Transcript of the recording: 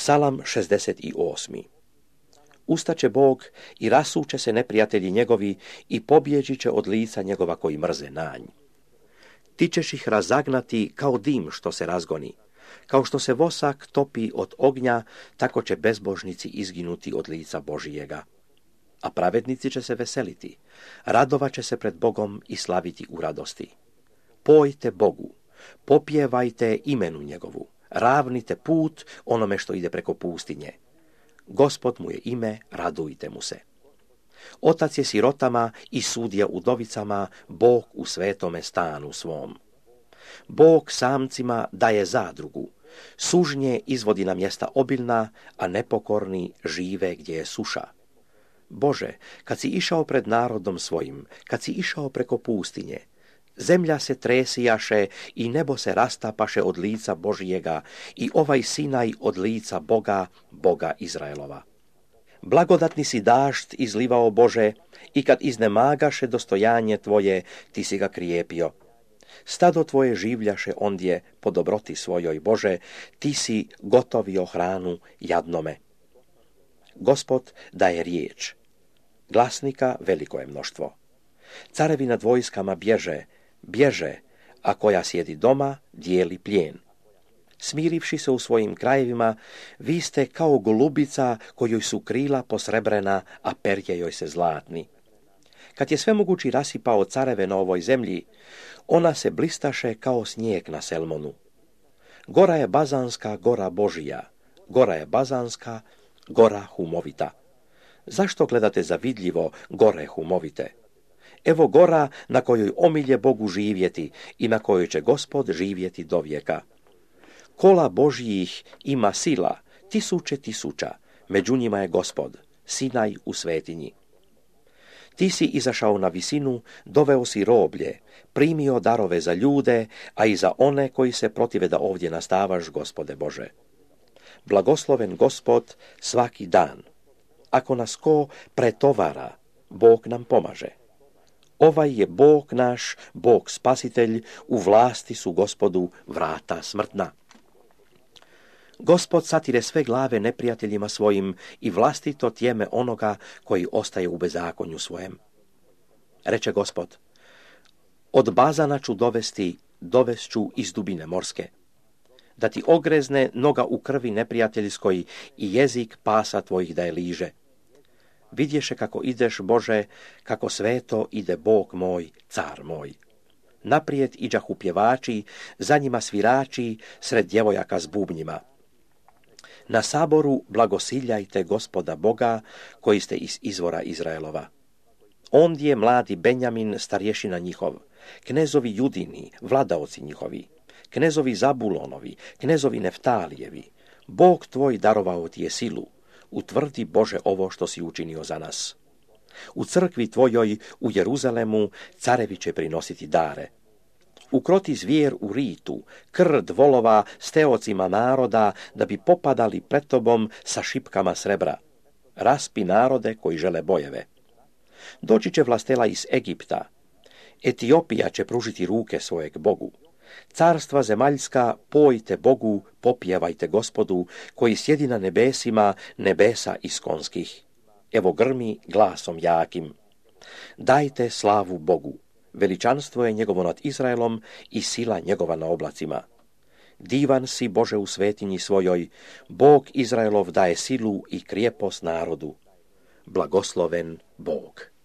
Psalam 68. Ustaće Bog i rasuće se neprijatelji njegovi i pobjeđit će od lica njegova koji mrze nanj. Ti ćeš ih razagnati kao dim što se razgoni. Kao što se vosak topi od ognja, tako će bezbožnici izginuti od lica Božijega. A pravednici će se veseliti, radovat će se pred Bogom i slaviti u radosti. Pojte Bogu, popjevajte imenu njegovu, ravnite put onome što ide preko pustinje. Gospod mu je ime, radujte mu se. Otac je sirotama i sudija udovicama, Bog u svetome stanu svom. Bog samcima daje zadrugu, sužnje izvodi na mjesta obilna, a nepokorni žive gdje je suša. Bože, kad si išao pred narodom svojim, kad si išao preko pustinje, zemlja se tresijaše i nebo se rastapaše od lica Božijega i ovaj Sinaj od lica Boga, Boga Izraelova. Blagodatni si dašt izlivao, Bože, i kad iznemagaše dostojanje tvoje, ti si ga krijepio. Stado tvoje življaše ondje po dobroti svojoj, Bože, ti si gotovio hranu jadnome. Gospod daje riječ, glasnika veliko je mnoštvo. Carevi nad vojskama bježe, a koja sjedi doma dijeli plijen. Smirivši se u svojim krajevima, vi ste kao golubica kojoj su krila posrebrena, a perje joj se zlatni. Kad je svemogući rasipao careve na ovoj zemlji, ona se blistaše kao snijeg na Selmonu. Gora je Bazanska, gora Božija, gora je Bazanska, gora humovita. Zašto gledate zavidljivo gore humovite? Evo gora na kojoj omilje Bogu živjeti i na kojoj će Gospod živjeti do vijeka. Kola Božjih ima sila, tisuća, među njima je Gospod, Sinaj u svetinji. Ti si izašao na visinu, doveo si roblje, primio darove za ljude, a i za one koji se protive da ovdje nastavaš, Gospode Bože. Blagosloven Gospod svaki dan. Ako nas ko pretovara, Bog nam pomaže. Ovaj je Bog naš, Bog spasitelj, u vlasti su Gospodu vrata smrtna. Gospod satire sve glave neprijateljima svojim i vlastito tjeme onoga koji ostaje u bezakonju svojem. Reče Gospod, od Bazana ću dovest ću iz dubine morske, da ti ogrezne noga u krvi neprijateljskoj i jezik pasa tvojih da je liže. Vidješe kako ideš, Bože, kako sveto ide Bog moj, car moj. Naprijed iđahu pjevači, za njima svirači, sred djevojaka s bubnjima. Na saboru blagosiljajte Gospoda Boga, koji ste iz izvora Izraelova. Ondje mladi Benjamin, starješina njihov, knezovi Judini, vladaoci njihovi, knezovi Zabulonovi, knezovi Neftalijevi. Bog tvoj darovao ti je silu, utvrdi, Bože, ovo što si učinio za nas. U crkvi tvojoj u Jeruzalemu carevi će prinositi dare. Ukroti zvijer u ritu, krd volova s teocima naroda, da bi popadali pred tobom sa šipkama srebra. Raspi narode koji žele bojeve. Doći će vlastela iz Egipta. Etiopija će pružiti ruke svojeg Bogu. Carstva zemaljska, pojte Bogu, popjevajte Gospodu, koji sjedi na nebesima, nebesa iskonskih. Evo grmi glasom jakim. Dajte slavu Bogu. Veličanstvo je njegovo nad Izraelom i sila njegova na oblacima. Divan si, Bože, u svetinji svojoj, Bog Izraelov daje silu i krijepost narodu. Blagosloven Bog.